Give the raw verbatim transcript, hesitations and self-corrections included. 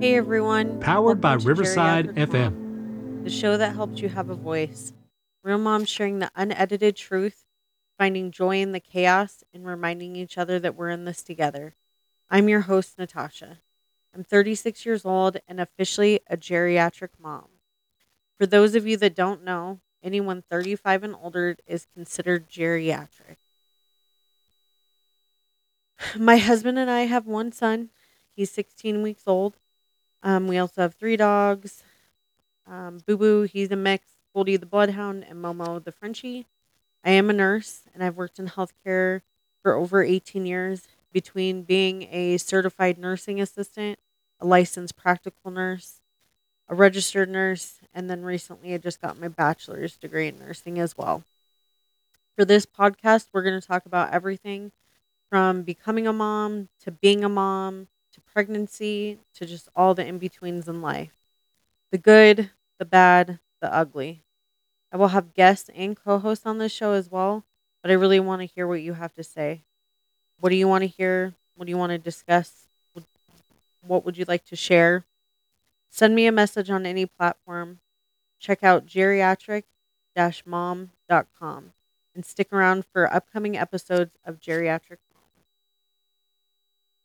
Hey everyone, Powered by welcome to Riverside Geriatric F M. Mom, the show that helps you have a voice. Real moms sharing the unedited truth, finding joy in the chaos, and reminding each other that we're in this together. I'm your host, Natasha. I'm thirty-six years old and officially a geriatric mom. For those of you that don't know, anyone thirty-five and older is considered geriatric. My husband and I have one son. He's sixteen weeks old. Um, we also have three dogs. Um, Boo Boo, he's a mix, Goldie the Bloodhound, and Momo the Frenchie. I am a nurse and I've worked in healthcare for over eighteen years between being a certified nursing assistant, a licensed practical nurse, a registered nurse, and then recently I just got my bachelor's degree in nursing as well. For this podcast, we're going to talk about everything from becoming a mom to being a mom to pregnancy to just all the in betweens in life, the good, the bad, the ugly. I will have guests and co hosts on this show as well, but I really want to hear what you have to say. What do you want to hear? What do you want to discuss? What what would you like to share? Send me a message on any platform. Check out geriatric mom dot com and stick around for upcoming episodes of Geriatric